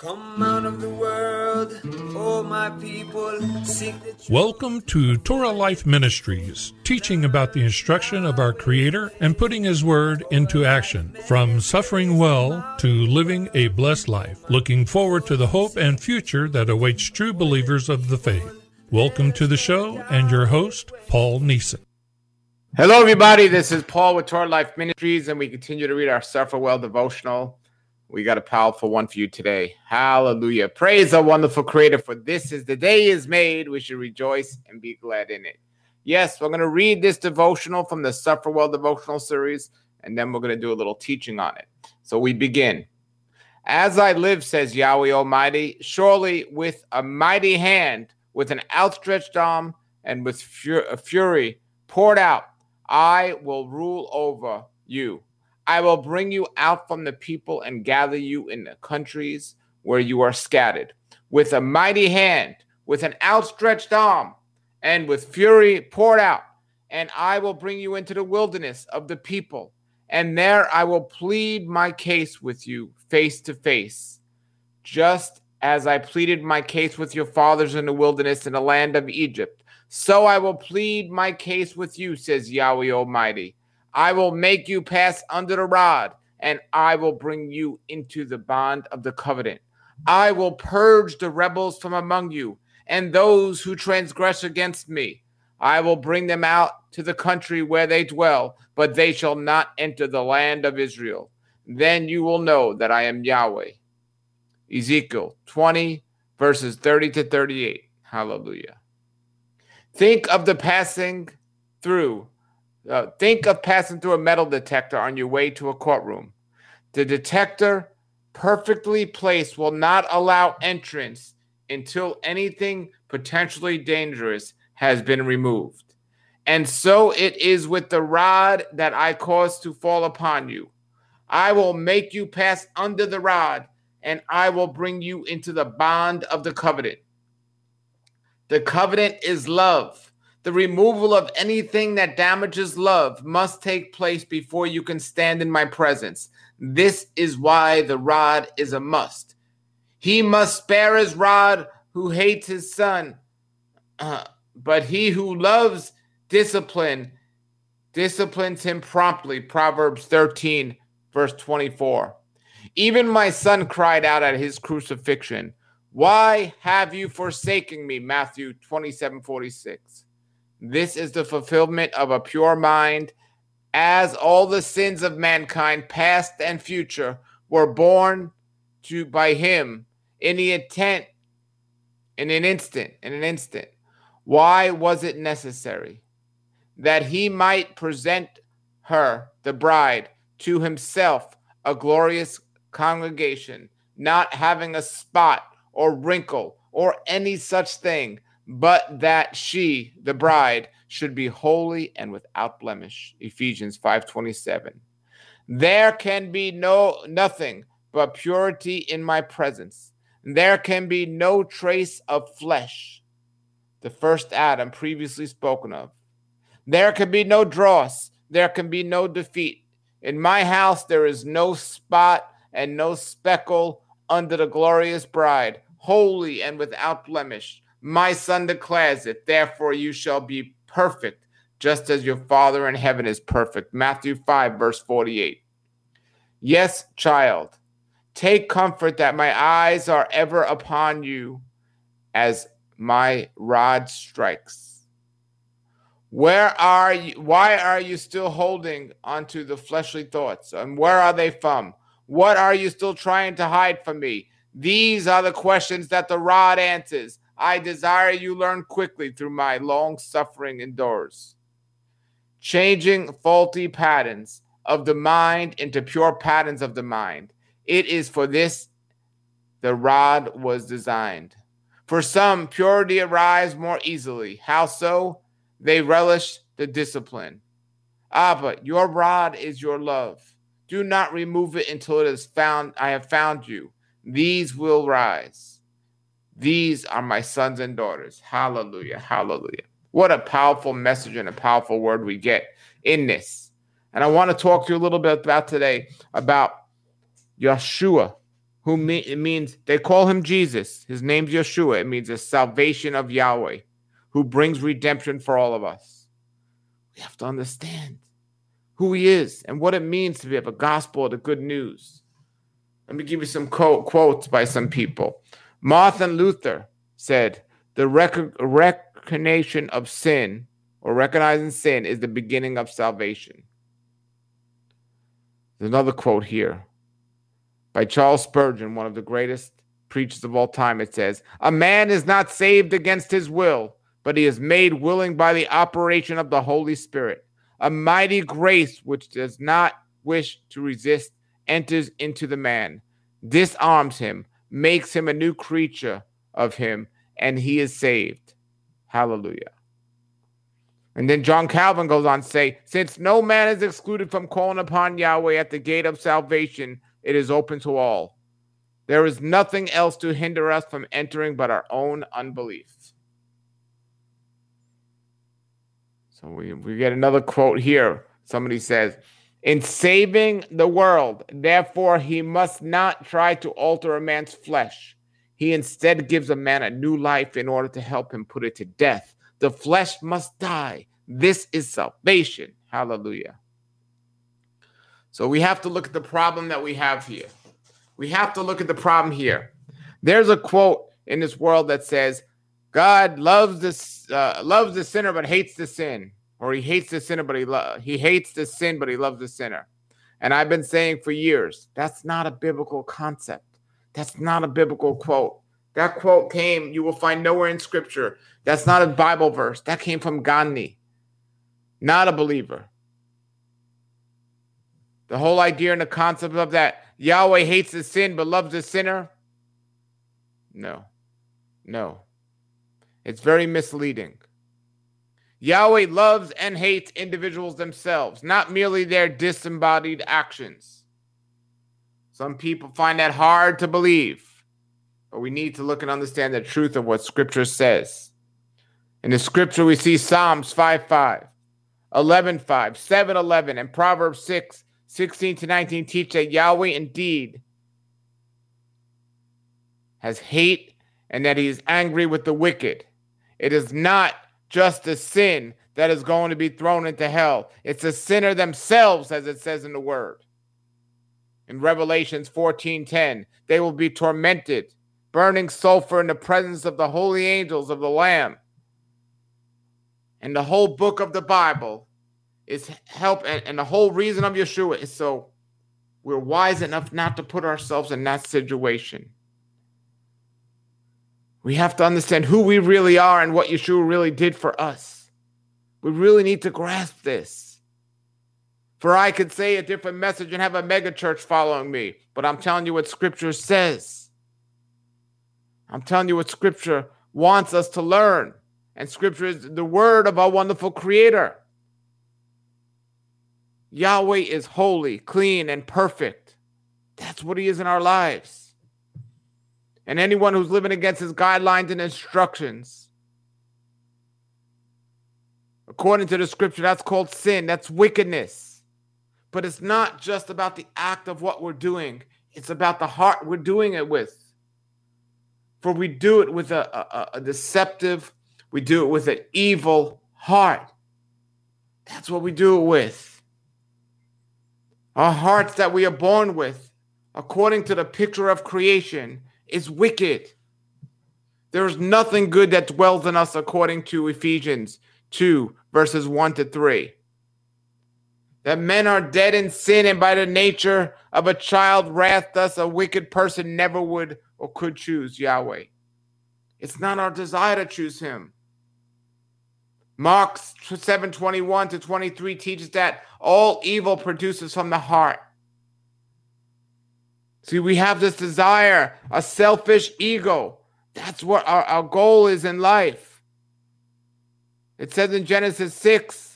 Come out of the world, oh my people, seek the truth. Welcome to Torah Life Ministries, teaching about the instruction of our Creator and putting His Word into action. From suffering well to living a blessed life, looking forward to the hope and future that awaits true believers of the faith. Welcome to the show and your host, Paul Neeson. Hello, everybody. This is Paul with Torah Life Ministries, and we continue to read our Suffer Well devotional. We got a powerful one for you today. Hallelujah. Praise the wonderful Creator, for this is the day is made. We should rejoice and be glad in it. Yes, we're going to read this devotional from the Suffer Well devotional series, and then we're going to do a little teaching on it. So we begin. As I live, says Yahweh Almighty, surely with a mighty hand, with an outstretched arm, and with fury poured out, I will rule over you. I will bring you out from the people and gather you in the countries where you are scattered. With a mighty hand, with an outstretched arm, and with fury poured out, and I will bring you into the wilderness of the people, and there I will plead my case with you face to face, just as I pleaded my case with your fathers in the wilderness in the land of Egypt. So I will plead my case with you, says Yahweh Almighty. I will make you pass under the rod, and I will bring you into the bond of the covenant. I will purge the rebels from among you, and those who transgress against me. I will bring them out to the country where they dwell, but they shall not enter the land of Israel. Then you will know that I am Yahweh. Ezekiel 20, verses 30 to 38. Hallelujah. Think of passing through a metal detector on your way to a courtroom. The detector, perfectly placed, will not allow entrance until anything potentially dangerous has been removed. And so it is with the rod that I cause to fall upon you. I will make you pass under the rod, and I will bring you into the bond of the covenant. The covenant is love. The removal of anything that damages love must take place before you can stand in my presence. This is why the rod is a must. He must spare his rod who hates his son, but he who loves disciplines him promptly. Proverbs 13, verse 24. Even my son cried out at his crucifixion. Why have you forsaken me? Matthew 27:46. This is the fulfillment of a pure mind, as all the sins of mankind, past and future, were borne to by him in an instant. Why was it necessary? That he might present her, the bride, to himself, a glorious congregation, not having a spot or wrinkle or any such thing, but that she, the bride, should be holy and without blemish. Ephesians 5:27. There can be nothing but purity in my presence. There can be no trace of flesh, the first Adam previously spoken of. There can be no dross. There can be no defeat. In my house there is no spot and no speckle under the glorious bride, holy and without blemish. My son declares it. Therefore you shall be perfect, just as your Father in heaven is perfect. Matthew 5, verse 48. Yes, child, take comfort that my eyes are ever upon you as my rod strikes. Where are you? Why are you still holding onto the fleshly thoughts? And where are they from? What are you still trying to hide from me? These are the questions that the rod answers. I desire you learn quickly through my long suffering endures. Changing faulty patterns of the mind into pure patterns of the mind. It is for this the rod was designed. For some, purity arrives more easily. How so? They relish the discipline. But your rod is your love. Do not remove it until it is found. I have found you. These will rise. These are my sons and daughters. Hallelujah. Hallelujah. What a powerful message and a powerful word we get in this. And I want to talk to you a little bit about today about Yeshua. it means, they call him Jesus. His name's Yeshua. It means the salvation of Yahweh, who brings redemption for all of us. We have to understand who he is and what it means to have a gospel of the good news. Let me give you some quotes by some people. Martin Luther said, the recognition of sin, or recognizing sin, is the beginning of salvation. There's another quote here by Charles Spurgeon, one of the greatest preachers of all time. It says, a man is not saved against his will, but he is made willing by the operation of the Holy Spirit. A mighty grace which does not wish to resist enters into the man, disarms him, makes him a new creature of him, and he is saved. Hallelujah. And then John Calvin goes on to say, since no man is excluded from calling upon Yahweh at the gate of salvation, it is open to all. There is nothing else to hinder us from entering but our own unbelief. So we get another quote here. Somebody says, in saving the world, therefore, he must not try to alter a man's flesh. He instead gives a man a new life in order to help him put it to death. The flesh must die. This is salvation. Hallelujah. So we have to look at the problem that we have here. We have to look at the problem here. There's a quote in this world that says, God loves the sinner but hates the sin. Or he hates the sinner, but he hates the sin, but he loves the sinner. And I've been saying for years, that's not a biblical concept. That's not a biblical quote. That quote came, you will find nowhere in Scripture. That's not a Bible verse. That came from Gandhi, not a believer. The whole idea and the concept of that Yahweh hates the sin but loves the sinner, no. It's very misleading. Yahweh loves and hates individuals themselves, not merely their disembodied actions. Some people find that hard to believe, but we need to look and understand the truth of what Scripture says. In the Scripture, we see Psalms 5:5, 11:5, 7:11, and Proverbs 6:16-19 teach that Yahweh indeed has hate and that he is angry with the wicked. It is not just a sin that is going to be thrown into hell. It's the sinner themselves, as it says in the word. In Revelations 14:10, they will be tormented, burning sulfur in the presence of the holy angels of the Lamb. And the whole book of the Bible is help, and the whole reason of Yeshua is so we're wise enough not to put ourselves in that situation. We have to understand who we really are and what Yeshua really did for us. We really need to grasp this. For I could say a different message and have a mega church following me, but I'm telling you what Scripture says. I'm telling you what Scripture wants us to learn. And Scripture is the word of our wonderful Creator. Yahweh is holy, clean, and perfect. That's what he is in our lives. And anyone who's living against his guidelines and instructions, according to the Scripture, that's called sin. That's wickedness. But it's not just about the act of what we're doing. It's about the heart we're doing it with. For we do it with a deceptive, we do it with an evil heart. That's what we do it with. Our hearts that we are born with, according to the picture of creation, is wicked. There is nothing good that dwells in us, according to Ephesians 2, verses 1-3. That men are dead in sin, and by the nature of a child wrath, thus a wicked person never would or could choose Yahweh. It's not our desire to choose him. Mark 7:21-23 teaches that all evil produces from the heart. See, we have this desire, a selfish ego. That's what our goal is in life. It says in Genesis 6,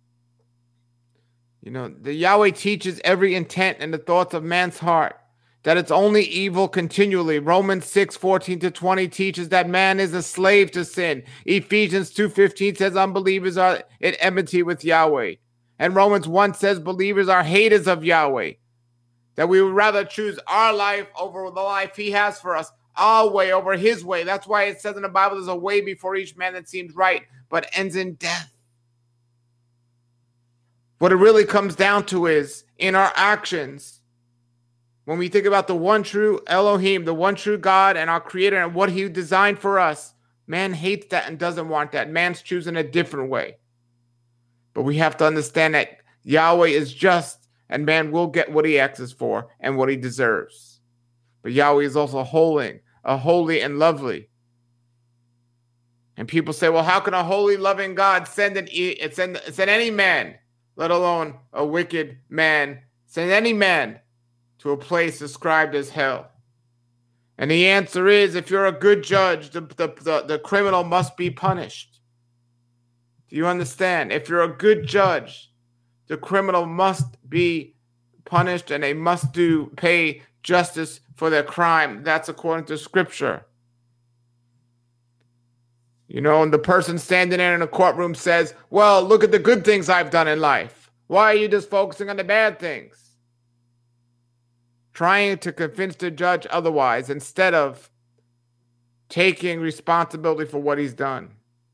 the Yahweh teaches every intent and the thoughts of man's heart, that it's only evil continually. Romans 6:14-20 teaches that man is a slave to sin. Ephesians 2:15 says unbelievers are at enmity with Yahweh. And Romans 1 says believers are haters of Yahweh. That we would rather choose our life over the life he has for us, our way over his way. That's why it says in the Bible, there's a way before each man that seems right, but ends in death. What it really comes down to is in our actions, when we think about the one true Elohim, the one true God and our creator and what he designed for us, man hates that and doesn't want that. Man's choosing a different way. But we have to understand that Yahweh is just and man will get what he asks for and what he deserves. But Yahweh is also holy and lovely. And people say, well, how can a holy, loving God send any man, let alone a wicked man, send any man to a place described as hell? And the answer is, if you're a good judge, the criminal must be punished. Do you understand? If you're a good judge, the criminal must be punished and they must pay justice for their crime. That's according to Scripture. You know, and the person standing there in a courtroom says, well, look at the good things I've done in life. Why are you just focusing on the bad things? Trying to convince the judge otherwise instead of taking responsibility for what he's done.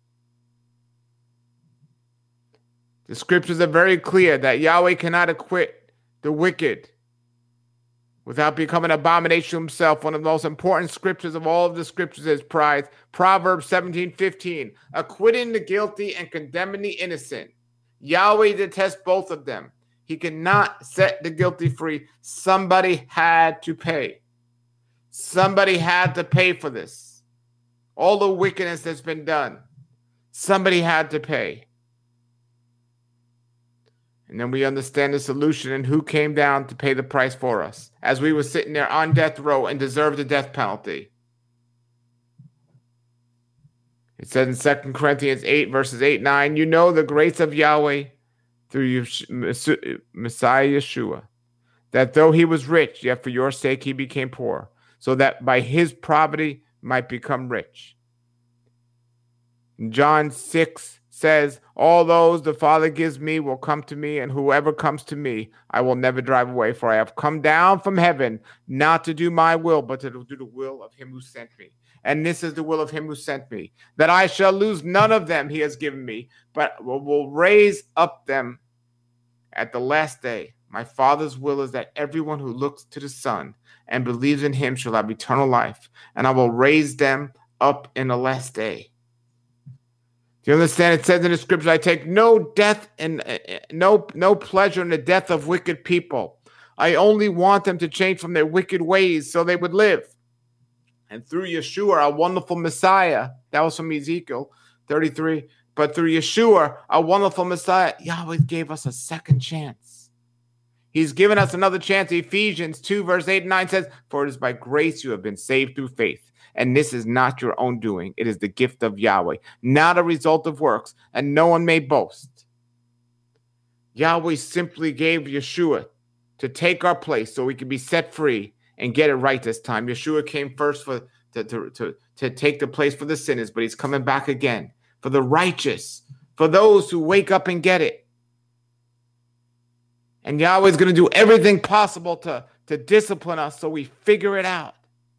The scriptures are very clear that Yahweh cannot acquit the wicked without becoming an abomination to himself. One of the most important scriptures of all of the scriptures is Proverbs 17:15, acquitting the guilty and condemning the innocent. Yahweh detests both of them. He cannot set the guilty free. Somebody had to pay. Somebody had to pay for this. All the wickedness that's been done. Somebody had to pay. And then we understand the solution and who came down to pay the price for us as we were sitting there on death row and deserved the death penalty. It says in 2 Corinthians 8, verses 8-9, you know the grace of Yahweh through Messiah Yeshua, that though he was rich, yet for your sake he became poor, so that by his poverty might become rich. John 6 says, all those the Father gives me will come to me, and whoever comes to me, I will never drive away. For I have come down from heaven, not to do my will, but to do the will of him who sent me. And this is the will of him who sent me, that I shall lose none of them he has given me, but will raise up them at the last day. My Father's will is that everyone who looks to the Son and believes in him shall have eternal life, and I will raise them up in the last day. Do you understand? It says in the scripture, I take no death and no pleasure in the death of wicked people. I only want them to change from their wicked ways so they would live. And through Yeshua, our wonderful Messiah, that was from Ezekiel 33, but through Yeshua, our wonderful Messiah, Yahweh gave us a second chance. He's given us another chance. Ephesians 2, verse 8 and 9 says, for it is by grace you have been saved through faith. And this is not your own doing. It is the gift of Yahweh, not a result of works, and no one may boast. Yahweh simply gave Yeshua to take our place so we could be set free and get it right this time. Yeshua came first to take the place for the sinners, but he's coming back again for the righteous, for those who wake up and get it. And Yahweh's going to do everything possible to discipline us so we figure it out.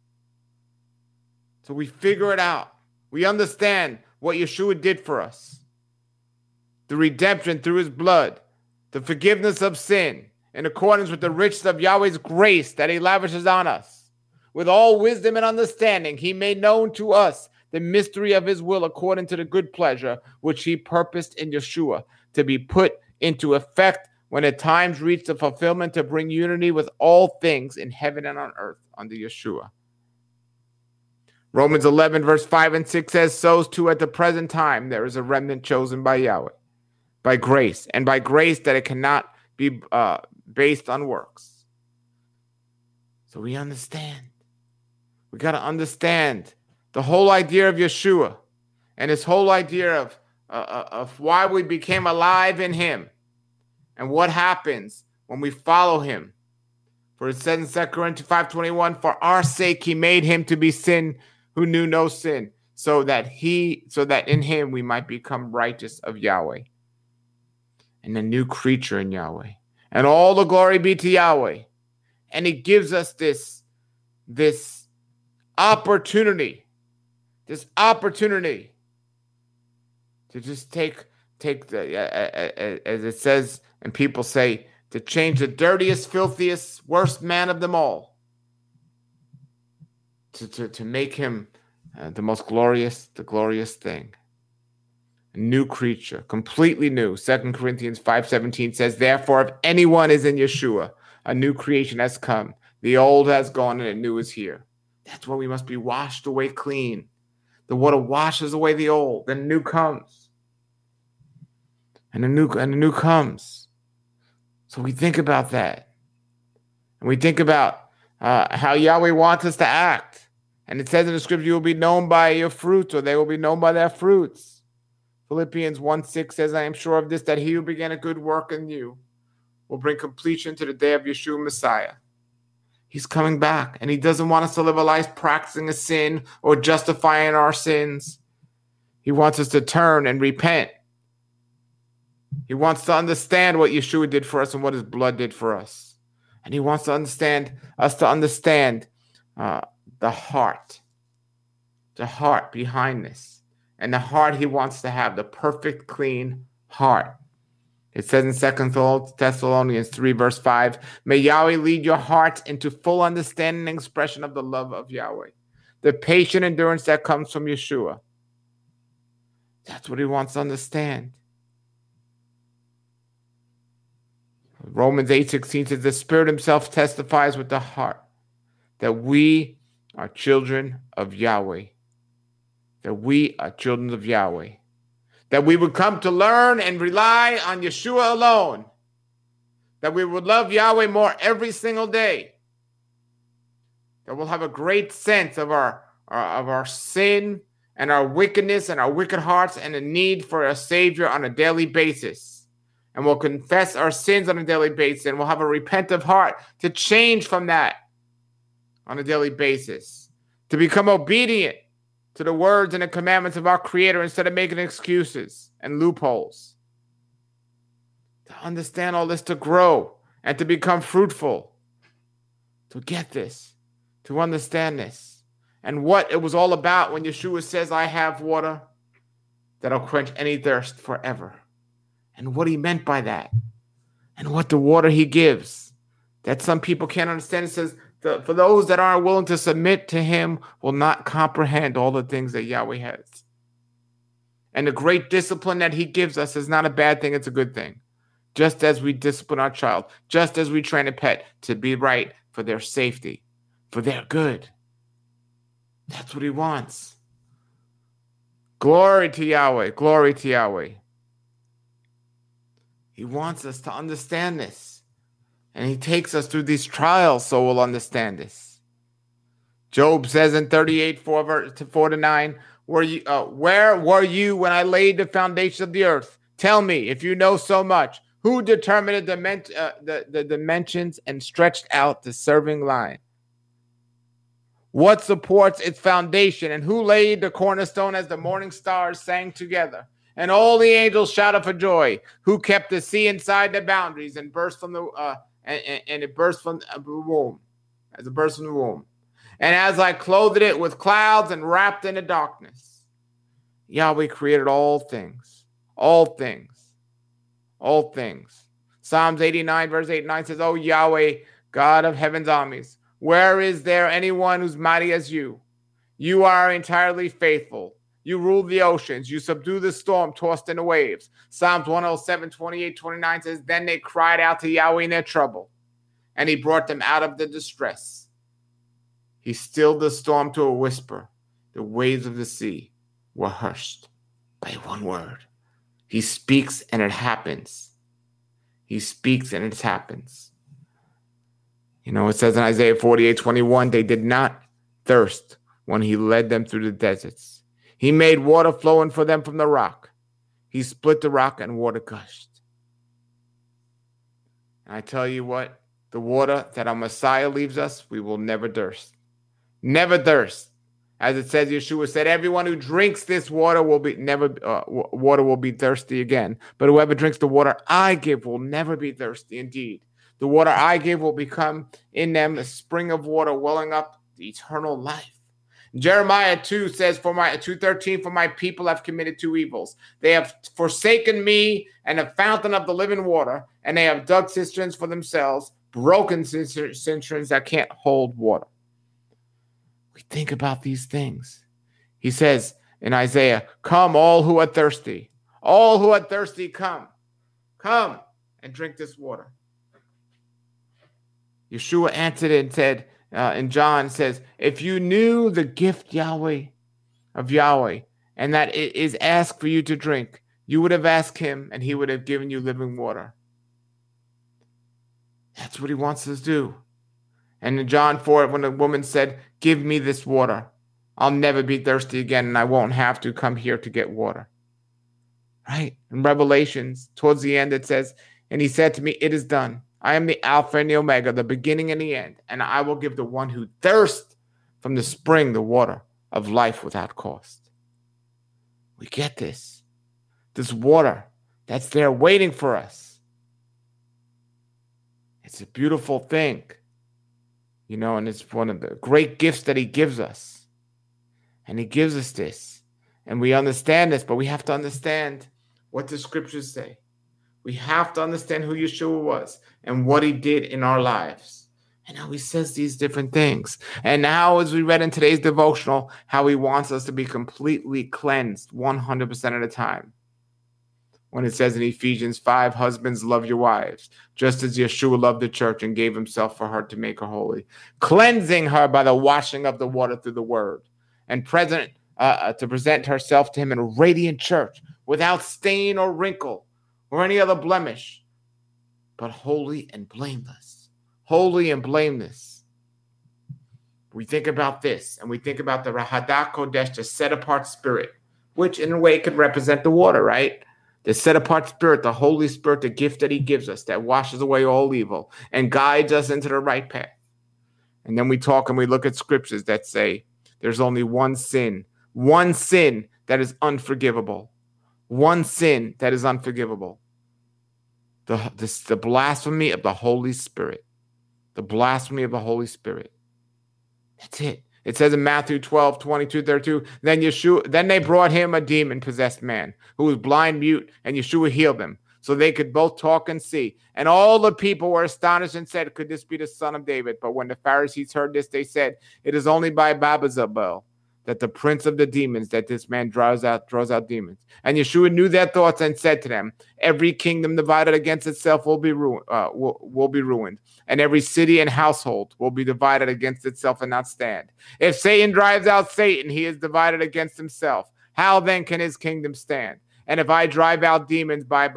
So we figure it out. We understand what Yeshua did for us. The redemption through his blood, the forgiveness of sin, in accordance with the riches of Yahweh's grace that he lavishes on us. With all wisdom and understanding, he made known to us the mystery of his will according to the good pleasure which he purposed in Yeshua to be put into effect when the times reach the fulfillment to bring unity with all things in heaven and on earth under Yeshua. Romans 11, verse 5 and 6 says, so too at the present time there is a remnant chosen by Yahweh, by grace, and by grace that it cannot be based on works. So we understand. We got to understand the whole idea of Yeshua and his whole idea of why we became alive in him and what happens when we follow him. For it says in 2 Corinthians 5:21, for our sake he made him to be sin who knew no sin, so that in him we might become righteous of Yahweh and a new creature in Yahweh. And all the glory be to Yahweh And he gives us this opportunity to just take the, as it says, and people say, to change the dirtiest, filthiest, worst man of them all, to make him the glorious thing. A new creature, completely new. 2 Corinthians 5:17 says, therefore, if anyone is in Yeshua, a new creation has come. The old has gone and the new is here. That's why we must be washed away clean. The water washes away the old, then the new comes. And the new comes. So we think about that. And we think about how Yahweh wants us to act. And it says in the scripture, you will be known by your fruits, or they will be known by their fruits. Philippians 1:6 says, I am sure of this, that he who began a good work in you will bring completion to the day of Yeshua Messiah. He's coming back, and he doesn't want us to live a life practicing a sin or justifying our sins. He wants us to turn and repent. He wants to understand what Yeshua did for us and what his blood did for us. And he wants to understand the heart behind this. And the heart he wants to have, the perfect, clean heart. It says in 2 Thessalonians 3, verse 5, may Yahweh lead your hearts into full understanding and expression of the love of Yahweh, the patient endurance that comes from Yeshua. That's what he wants to understand. Romans 8:16 says, the Spirit himself testifies with the heart that we are children of Yahweh. That we are children of Yahweh. That we would come to learn and rely on Yeshua alone. That we would love Yahweh more every single day. That we'll have a great sense of our sin and our wickedness and our wicked hearts and the need for a Savior on a daily basis. And we'll confess our sins on a daily basis, and we'll have a repentant heart to change from that on a daily basis. To become obedient to the words and the commandments of our Creator instead of making excuses and loopholes. To understand all this, to grow and to become fruitful. To get this, to understand this. And what it was all about when Yeshua says, I have water that'll quench any thirst forever. And what he meant by that. And what the water he gives. That some people can't understand. It says, for those that aren't willing to submit to him will not comprehend all the things that Yahweh has. And the great discipline that he gives us is not a bad thing, it's a good thing. Just as we discipline our child, just as we train a pet to be right for their safety, for their good. That's what he wants. Glory to Yahweh, glory to Yahweh. He wants us to understand this. And he takes us through these trials so we'll understand this. Job says in 38:4-9, where were you when I laid the foundation of the earth? Tell me, if you know so much, who determined the dimensions and stretched out the serving line? What supports its foundation, and who laid the cornerstone as the morning stars sang together? And all the angels shouted for joy. Who kept the sea inside the boundaries and burst from the and it burst from the womb, as it burst from the womb. And as I clothed it with clouds and wrapped in the darkness, Yahweh created all things, all things, all things. Psalms 89, verse 8 and 9 says, O Yahweh, God of heaven's armies, where is there anyone who's mighty as you? You are entirely faithful. You rule the oceans. You subdue the storm tossed in the waves. Psalms 107, 28, 29 says, then they cried out to Yahweh in their trouble, and he brought them out of the distress. He stilled the storm to a whisper. The waves of the sea were hushed by one word. He speaks and it happens. He speaks and it happens. You know, it says in Isaiah 48:21, they did not thirst when he led them through the deserts. He made water flowing for them from the rock. He split the rock and water gushed. And I tell you what, the water that our Messiah leaves us, we will never thirst. Never thirst. As it says, Yeshua said, everyone who drinks this water will be thirsty again. But whoever drinks the water I give will never be thirsty indeed. The water I give will become in them a spring of water welling up to eternal life. Jeremiah 2 says, 2:13, for my people have committed two evils. They have forsaken me and a fountain of the living water, and they have dug cisterns for themselves, broken cisterns that can't hold water. We think about these things. He says in Isaiah, come all who are thirsty. All who are thirsty, come. Come and drink this water. Yeshua answered and said, in John says, if you knew the gift Yahweh and that it is asked for you to drink, you would have asked him and he would have given you living water. That's what he wants us to do. And in John 4, when the woman said, give me this water, I'll never be thirsty again and I won't have to come here to get water. Right? In Revelations, towards the end, it says, and he said to me, it is done. I am the Alpha and the Omega, the beginning and the end, and I will give the one who thirsts from the spring the water of life without cost. We get this. This water that's there waiting for us. It's a beautiful thing, and it's one of the great gifts that he gives us. And he gives us this. And we understand this, but we have to understand what the scriptures say. We have to understand who Yeshua was and what he did in our lives. And how he says these different things. And now, as we read in today's devotional, how he wants us to be completely cleansed 100% of the time. When it says in Ephesians 5, husbands, love your wives, just as Yeshua loved the church and gave himself for her to make her holy, cleansing her by the washing of the water through the word, and to present herself to him in a radiant church, without stain or wrinkle, or any other blemish, but holy and blameless. Holy and blameless. We think about this, and we think about the Rahadah Kodesh, the set-apart spirit, which in a way could represent the water, right? The set-apart spirit, the Holy Spirit, the gift that he gives us that washes away all evil and guides us into the right path. And then we talk and we look at scriptures that say there's only one sin that is unforgivable. One sin that is unforgivable. The blasphemy of the Holy Spirit. The blasphemy of the Holy Spirit. That's it. It says in Matthew 12, 22, 32, then they brought him a demon-possessed man who was blind, mute, and Yeshua healed him, so they could both talk and see. And all the people were astonished and said, could this be the son of David? But when the Pharisees heard this, they said, it is only by Babazabel, that the prince of the demons, that this man draws out demons. And Yeshua knew their thoughts and said to them, every kingdom divided against itself will be ruined, and every city and household will be divided against itself and not stand. If Satan drives out Satan, he is divided against himself. How then can his kingdom stand? And if I drive out demons by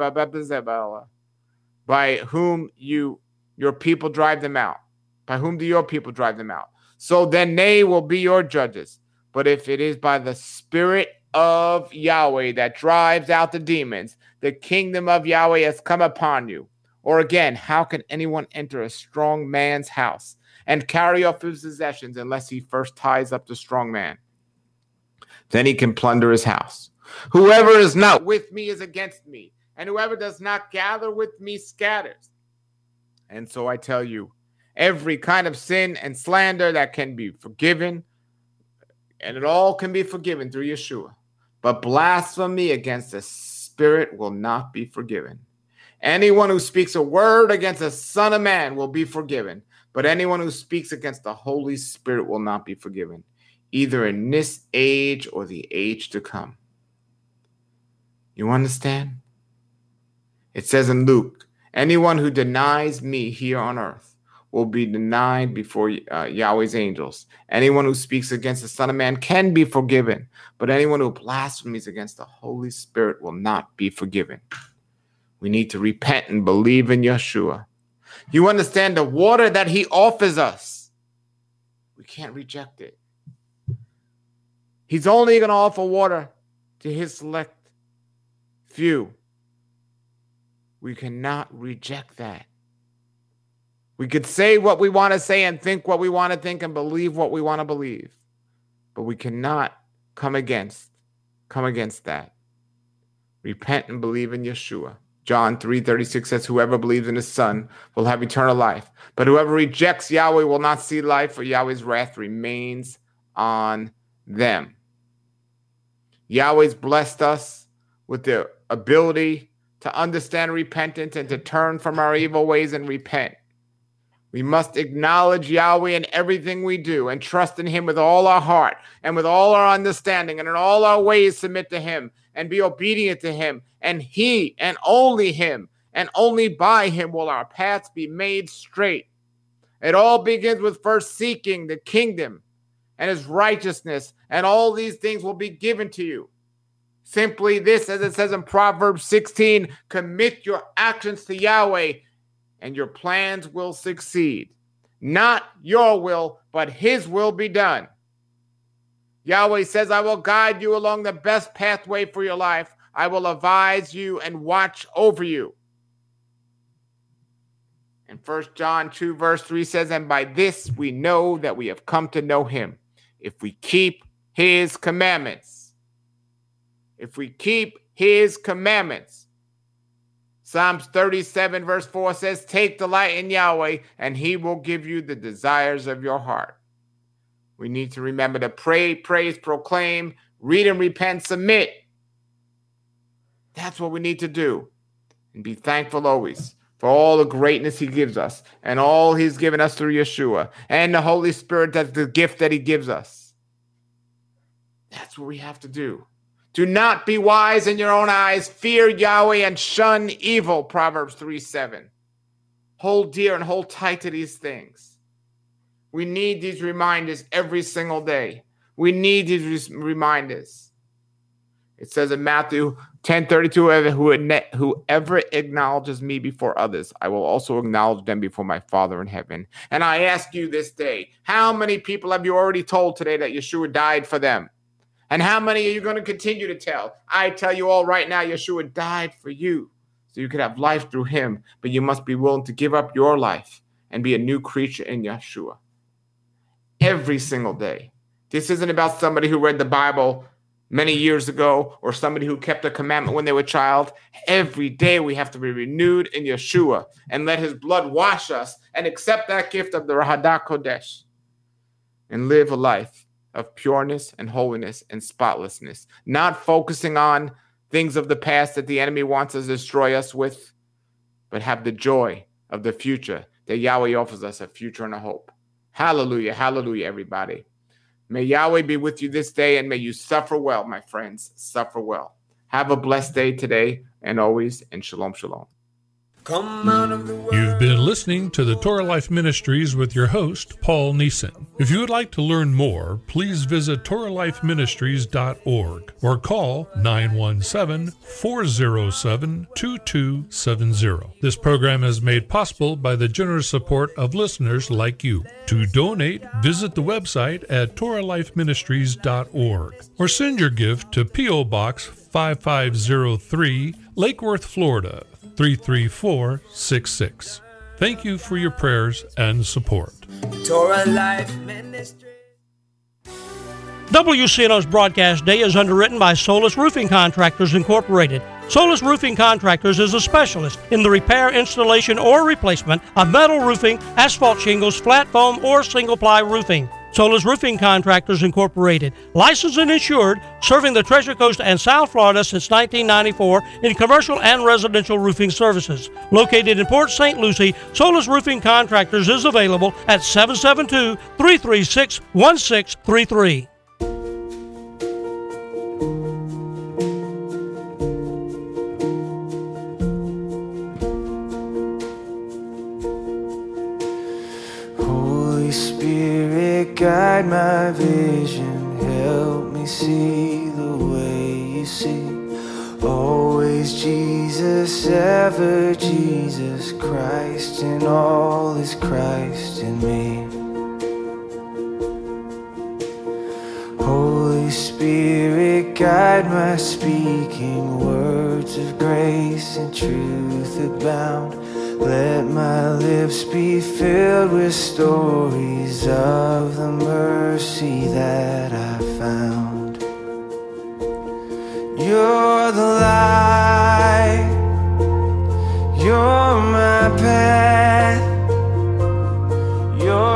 whom your people drive them out, by whom do your people drive them out? So then they will be your judges. But if it is by the Spirit of Yahweh that drives out the demons, the kingdom of Yahweh has come upon you. Or again, how can anyone enter a strong man's house and carry off his possessions unless he first ties up the strong man? Then he can plunder his house. Whoever is not with me is against me, and whoever does not gather with me scatters. And so I tell you, every kind of sin and slander that can be forgiven, and it all can be forgiven through Yeshua. But blasphemy against the Spirit will not be forgiven. Anyone who speaks a word against the Son of Man will be forgiven. But anyone who speaks against the Holy Spirit will not be forgiven, either in this age or the age to come. You understand? It says in Luke, anyone who denies me here on earth will be denied before Yahweh's angels. Anyone who speaks against the Son of Man can be forgiven, but anyone who blasphemes against the Holy Spirit will not be forgiven. We need to repent and believe in Yeshua. You understand the water that he offers us. We can't reject it. He's only going to offer water to his select few. We cannot reject that. We could say what we want to say and think what we want to think and believe what we want to believe. But we cannot come against that. Repent and believe in Yeshua. John 3:36 says, whoever believes in his Son will have eternal life. But whoever rejects Yahweh will not see life, for Yahweh's wrath remains on them. Yahweh's blessed us with the ability to understand repentance and to turn from our evil ways and repent. We must acknowledge Yahweh in everything we do and trust in him with all our heart and with all our understanding, and in all our ways submit to him and be obedient to him, and he and only him and only by him will our paths be made straight. It all begins with first seeking the kingdom and his righteousness, and all these things will be given to you. Simply this, as it says in Proverbs 16, commit your actions to Yahweh and your plans will succeed. Not your will, but his will be done. Yahweh says, I will guide you along the best pathway for your life. I will advise you and watch over you. And 1 John 2 verse 3 says, and by this we know that we have come to know him, if we keep his commandments. If we keep his commandments. Psalms 37 verse 4 says, take delight in Yahweh, and he will give you the desires of your heart. We need to remember to pray, praise, proclaim, read and repent, submit. That's what we need to do. And be thankful always for all the greatness he gives us and all he's given us through Yeshua and the Holy Spirit. That's the gift that he gives us. That's what we have to do. Do not be wise in your own eyes. Fear Yahweh and shun evil. Proverbs 3:7. Hold dear and hold tight to these things. We need these reminders every single day. We need these reminders. It says in Matthew 10:32, whoever acknowledges me before others, I will also acknowledge them before my Father in heaven. And I ask you this day, how many people have you already told today that Yeshua died for them? And how many are you going to continue to tell? I tell you all right now, Yeshua died for you so you could have life through him. But you must be willing to give up your life and be a new creature in Yeshua. Every single day. This isn't about somebody who read the Bible many years ago or somebody who kept a commandment when they were a child. Every day we have to be renewed in Yeshua and let his blood wash us and accept that gift of the Rahadah Kodesh and live a life of pureness and holiness and spotlessness, not focusing on things of the past that the enemy wants to destroy us with, but have the joy of the future that Yahweh offers us, a future and a hope. Hallelujah, hallelujah, everybody. May Yahweh be with you this day, and may you suffer well, my friends, suffer well. Have a blessed day today and always, and shalom, shalom. Come out of the world. You've been listening to the Torah Life Ministries with your host, Paul Neeson. If you would like to learn more, please visit TorahLifeMinistries.org or call 917-407-2270. This program is made possible by the generous support of listeners like you. To donate, visit the website at TorahLifeMinistries.org or send your gift to P.O. Box 5503, Lake Worth, Florida 33466. Thank you for your prayers and support. Torah Life Ministry. WCNO's broadcast day is underwritten by Solus Roofing Contractors Incorporated. Solus Roofing Contractors is a specialist in the repair, installation, or replacement of metal roofing, asphalt shingles, flat foam, or single-ply roofing. Solus Roofing Contractors Incorporated, licensed and insured, serving the Treasure Coast and South Florida since 1994 in commercial and residential roofing services. Located in Port St. Lucie, Solus Roofing Contractors is available at 772-336-1633. Guide my vision, help me see the way you see. Always Jesus, ever Jesus Christ, and all is Christ in me. Holy Spirit, guide my speaking, words of grace and truth abound. Let my lips be filled with stories of the mercy that I found. You're the light